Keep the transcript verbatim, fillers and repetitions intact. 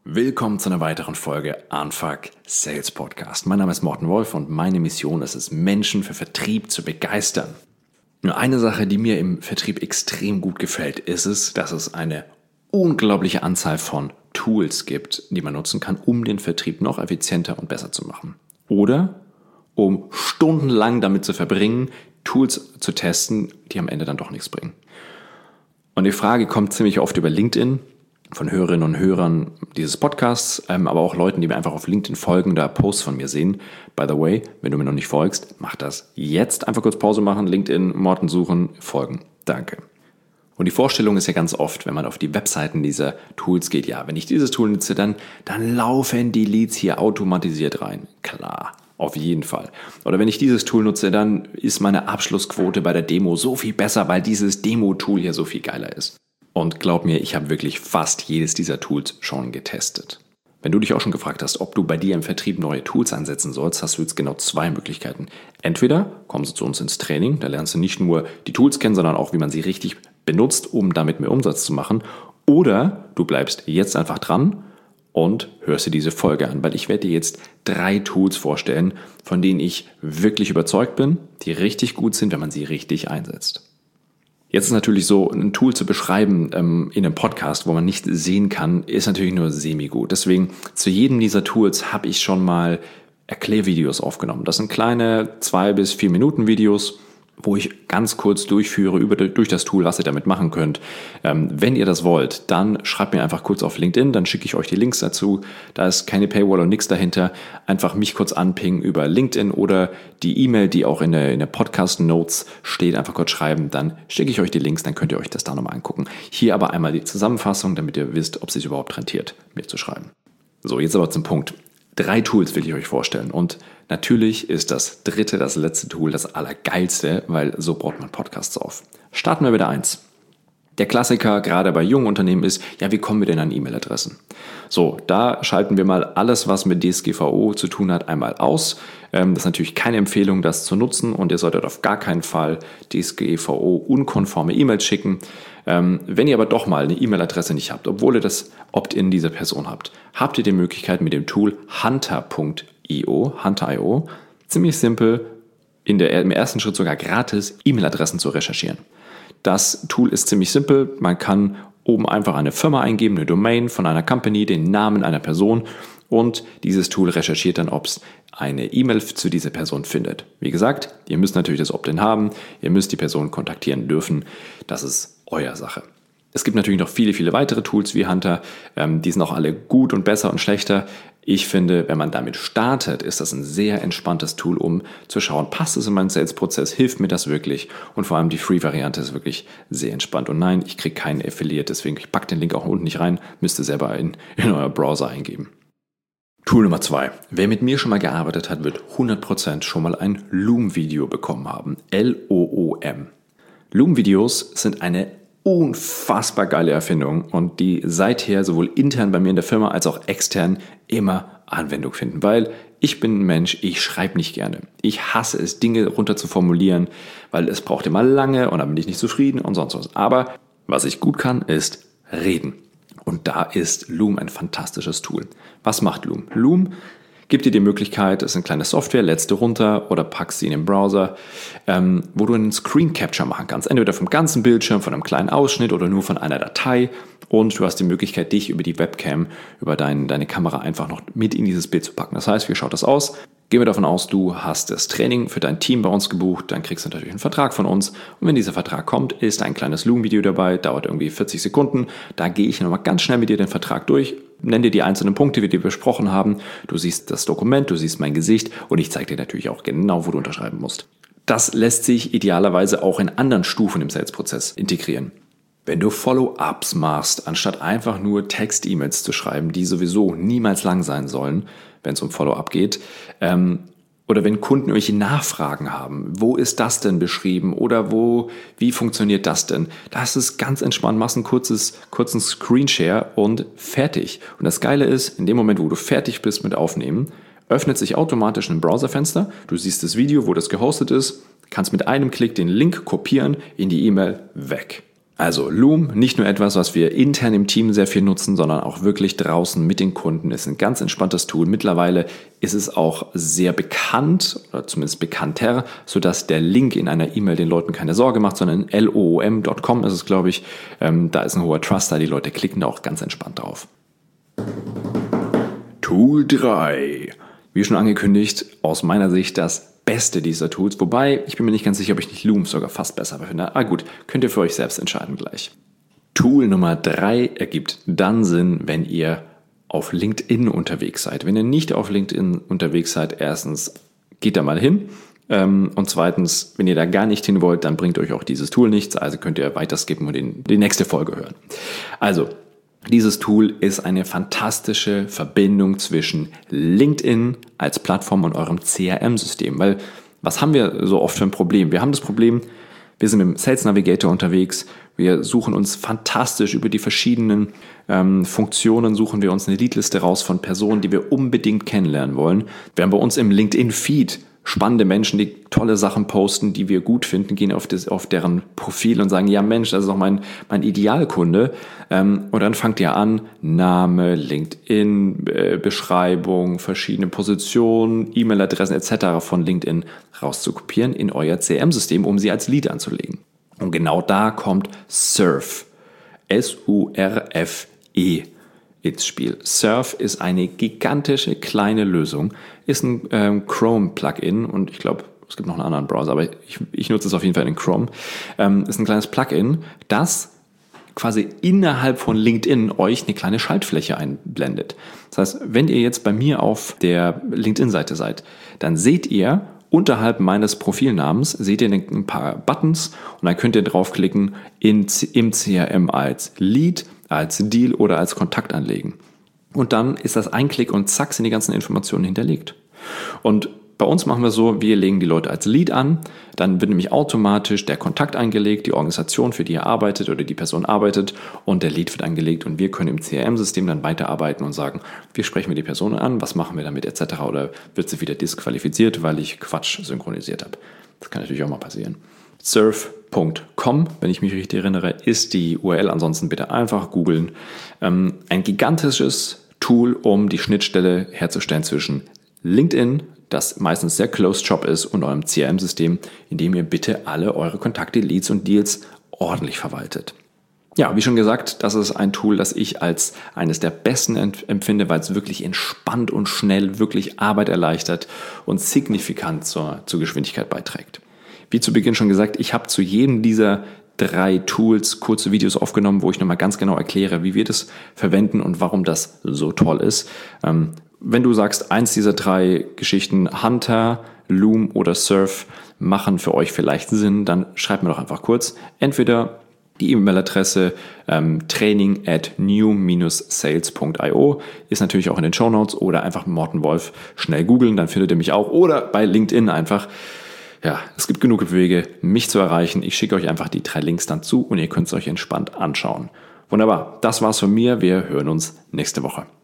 Willkommen zu einer weiteren Folge Unfuck Sales Podcast. Mein Name ist Morten Wolf und meine Mission ist es, Menschen für Vertrieb zu begeistern. Nur eine Sache, die mir im Vertrieb extrem gut gefällt, ist es, dass es eine unglaubliche Anzahl von Tools gibt, die man nutzen kann, um den Vertrieb noch effizienter und besser zu machen. Oder um stundenlang damit zu verbringen, Tools zu testen, die am Ende dann doch nichts bringen. Und die Frage kommt ziemlich oft über LinkedIn, von Hörerinnen und Hörern dieses Podcasts, ähm, aber auch Leuten, die mir einfach auf LinkedIn folgen, da Posts von mir sehen. By the way, wenn du mir noch nicht folgst, mach das jetzt. Einfach kurz Pause machen, LinkedIn, Morten suchen, folgen. Danke. Und die Vorstellung ist ja ganz oft, wenn man auf die Webseiten dieser Tools geht, ja, wenn ich dieses Tool nutze, dann, dann laufen die Leads hier automatisiert rein. Klar, auf jeden Fall. Oder wenn ich dieses Tool nutze, dann ist meine Abschlussquote bei der Demo so viel besser, weil dieses Demo-Tool hier so viel geiler ist. Und glaub mir, ich habe wirklich fast jedes dieser Tools schon getestet. Wenn du dich auch schon gefragt hast, ob du bei dir im Vertrieb neue Tools einsetzen sollst, hast du jetzt genau zwei Möglichkeiten. Entweder kommst du zu uns ins Training, da lernst du nicht nur die Tools kennen, sondern auch, wie man sie richtig benutzt, um damit mehr Umsatz zu machen. Oder du bleibst jetzt einfach dran und hörst dir diese Folge an, weil ich werde dir jetzt drei Tools vorstellen, von denen ich wirklich überzeugt bin, die richtig gut sind, wenn man sie richtig einsetzt. Jetzt ist natürlich so, ein Tool zu beschreiben ähm, in einem Podcast, wo man nicht sehen kann, ist natürlich nur semi-gut. Deswegen zu jedem dieser Tools habe ich schon mal Erklärvideos aufgenommen. Das sind kleine zwei bis vier Minuten Videos, wo ich ganz kurz durchführe über, durch das Tool, was ihr damit machen könnt. Ähm, wenn ihr das wollt, dann schreibt mir einfach kurz auf LinkedIn, dann schicke ich euch die Links dazu. Da ist keine Paywall und nichts dahinter. Einfach mich kurz anpingen über LinkedIn oder die E-Mail, die auch in der, in der Podcast-Notes steht, einfach kurz schreiben. Dann schicke ich euch die Links, dann könnt ihr euch das da nochmal angucken. Hier aber einmal die Zusammenfassung, damit ihr wisst, ob es sich überhaupt rentiert, mir zu schreiben. So, jetzt aber zum Punkt. Drei Tools will ich euch vorstellen und natürlich ist das dritte, das letzte Tool das allergeilste, weil so baut man Podcasts auf. Starten wir mit der eins. Der Klassiker, gerade bei jungen Unternehmen ist, ja, wie kommen wir denn an E-Mail-Adressen? So, da schalten wir mal alles, was mit D S G V O zu tun hat, einmal aus. Das ist natürlich keine Empfehlung, das zu nutzen und ihr solltet auf gar keinen Fall D S G V O-unkonforme E-Mails schicken. Wenn ihr aber doch mal eine E-Mail-Adresse nicht habt, obwohl ihr das Opt-in dieser Person habt, habt ihr die Möglichkeit mit dem Tool hunter punkt io, hunter punkt io, ziemlich simpel, in der, im ersten Schritt sogar gratis E-Mail-Adressen zu recherchieren. Das Tool ist ziemlich simpel, man kann oben einfach eine Firma eingeben, eine Domain von einer Company, den Namen einer Person und dieses Tool recherchiert dann, ob es eine E-Mail zu dieser Person findet. Wie gesagt, ihr müsst natürlich das Opt-in haben, ihr müsst die Person kontaktieren dürfen, das ist euer Sache. Es gibt natürlich noch viele, viele weitere Tools wie Hunter, ähm, die sind auch alle gut und besser und schlechter. Ich finde, wenn man damit startet, ist das ein sehr entspanntes Tool, um zu schauen, passt es in meinen Sales-Prozess, hilft mir das wirklich? Und vor allem die Free-Variante ist wirklich sehr entspannt. Und nein, ich kriege keinen Affiliate, deswegen ich packe den Link auch unten nicht rein, müsst ihr selber in, in euer Browser eingeben. Tool Nummer zwei. Wer mit mir schon mal gearbeitet hat, wird hundert Prozent schon mal ein Loom-Video bekommen haben. L O O M. Loom-Videos sind eine unfassbar geile Erfindung und die seither sowohl intern bei mir in der Firma als auch extern immer Anwendung finden, weil ich bin ein Mensch, ich schreibe nicht gerne. Ich hasse es, Dinge runter zu formulieren, weil es braucht immer lange und dann bin ich nicht zufrieden und sonst was. Aber was ich gut kann, ist reden. Und da ist Loom ein fantastisches Tool. Was macht Loom? Loom gibt dir die Möglichkeit, das ist eine kleine Software, lädst du runter oder packst sie in den Browser, ähm, wo du einen Screen Capture machen kannst. Entweder vom ganzen Bildschirm, von einem kleinen Ausschnitt oder nur von einer Datei. Und du hast die Möglichkeit, dich über die Webcam, über dein, deine Kamera einfach noch mit in dieses Bild zu packen. Das heißt, wie schaut das aus? Gehen wir davon aus, du hast das Training für dein Team bei uns gebucht, dann kriegst du natürlich einen Vertrag von uns. Und wenn dieser Vertrag kommt, ist ein kleines Loom-Video dabei, dauert irgendwie vierzig Sekunden. Da gehe ich nochmal ganz schnell mit dir den Vertrag durch, nenne dir die einzelnen Punkte, die wir besprochen haben. Du siehst das Dokument, du siehst mein Gesicht und ich zeige dir natürlich auch genau, wo du unterschreiben musst. Das lässt sich idealerweise auch in anderen Stufen im Sales-Prozess integrieren. Wenn du Follow-ups machst, anstatt einfach nur Text-E-Mails zu schreiben, die sowieso niemals lang sein sollen, wenn es um Follow-up geht, ähm, oder wenn Kunden irgendwelche Nachfragen haben, wo ist das denn beschrieben oder wo, wie funktioniert das denn? Das ist ganz entspannt, machst ein kurzes, kurzen Screenshare und fertig. Und das Geile ist, in dem Moment, wo du fertig bist mit Aufnehmen, öffnet sich automatisch ein Browserfenster, du siehst das Video, wo das gehostet ist, kannst mit einem Klick den Link kopieren, in die E-Mail weg. Also Loom, nicht nur etwas, was wir intern im Team sehr viel nutzen, sondern auch wirklich draußen mit den Kunden. Ist ein ganz entspanntes Tool. Mittlerweile ist es auch sehr bekannt, oder zumindest bekannter, sodass der Link in einer E-Mail den Leuten keine Sorge macht, sondern loom Punkt com ist es, glaube ich. Ähm, da ist ein hoher Trust da, die Leute klicken da auch ganz entspannt drauf. Tool drei. Wie schon angekündigt, aus meiner Sicht das Beste dieser Tools, wobei ich bin mir nicht ganz sicher, ob ich nicht Loom sogar fast besser finde. Ah gut, könnt ihr für euch selbst entscheiden gleich. Tool Nummer drei ergibt dann Sinn, wenn ihr auf LinkedIn unterwegs seid. Wenn ihr nicht auf LinkedIn unterwegs seid, erstens geht da mal hin und zweitens, wenn ihr da gar nicht hin wollt, dann bringt euch auch dieses Tool nichts, also könnt ihr weiter skippen und in die nächste Folge hören. Also, dieses Tool ist eine fantastische Verbindung zwischen LinkedIn als Plattform und eurem C R M-System. Weil was haben wir so oft für ein Problem? Wir haben das Problem, wir sind mit dem Sales Navigator unterwegs, wir suchen uns fantastisch über die verschiedenen ähm, Funktionen, suchen wir uns eine Leadliste raus von Personen, die wir unbedingt kennenlernen wollen. Wir haben bei uns im LinkedIn-Feed spannende Menschen, die tolle Sachen posten, die wir gut finden, gehen auf, das, auf deren Profil und sagen, ja Mensch, das ist doch mein, mein Idealkunde. Ähm, und dann fangt ihr an, Name, LinkedIn, äh, Beschreibung, verschiedene Positionen, E-Mail-Adressen et cetera von LinkedIn rauszukopieren in euer C R M-System, um sie als Lead anzulegen. Und genau da kommt Surf, S U R F E. ins Spiel. Surf ist eine gigantische kleine Lösung, ist ein ähm, Chrome-Plugin und ich glaube, es gibt noch einen anderen Browser, aber ich, ich nutze es auf jeden Fall in Chrome. Ähm, ist ein kleines Plugin, das quasi innerhalb von LinkedIn euch eine kleine Schaltfläche einblendet. Das heißt, wenn ihr jetzt bei mir auf der LinkedIn-Seite seid, dann seht ihr unterhalb meines Profilnamens, seht ihr ein paar Buttons und dann könnt ihr draufklicken in, im C R M als Lead, als Deal oder als Kontakt anlegen. Und dann ist das ein Klick und zack sind die ganzen Informationen hinterlegt. Und bei uns machen wir so, wir legen die Leute als Lead an, dann wird nämlich automatisch der Kontakt eingelegt, die Organisation, für die ihr arbeitet oder die Person arbeitet und der Lead wird angelegt und wir können im C R M-System dann weiterarbeiten und sagen, wir sprechen wir die Person an, was machen wir damit et cetera oder wird sie wieder disqualifiziert, weil ich Quatsch synchronisiert habe. Das kann natürlich auch mal passieren. surf Punkt com, wenn ich mich richtig erinnere, ist die U R L. Ansonsten bitte einfach googeln. Ähm, ein gigantisches Tool, um die Schnittstelle herzustellen zwischen LinkedIn, das meistens sehr closed shop ist, und eurem C R M-System, in dem ihr bitte alle eure Kontakte, Leads und Deals ordentlich verwaltet. Ja, wie schon gesagt, das ist ein Tool, das ich als eines der besten empfinde, weil es wirklich entspannt und schnell wirklich Arbeit erleichtert und signifikant zur, zur Geschwindigkeit beiträgt. Wie zu Beginn schon gesagt, ich habe zu jedem dieser drei Tools kurze Videos aufgenommen, wo ich nochmal ganz genau erkläre, wie wir das verwenden und warum das so toll ist. Ähm, wenn du sagst, eins dieser drei Geschichten, Hunter, Loom oder Surf, machen für euch vielleicht Sinn, dann schreibt mir doch einfach kurz. Entweder die E-Mail-Adresse ähm, training at new dash sales punkt io ist natürlich auch in den Shownotes oder einfach Morten Wolf schnell googeln, dann findet ihr mich auch. Oder bei LinkedIn einfach. Ja, es gibt genug Wege, mich zu erreichen. Ich schicke euch einfach die drei Links dann zu und ihr könnt es euch entspannt anschauen. Wunderbar, das war's von mir. Wir hören uns nächste Woche.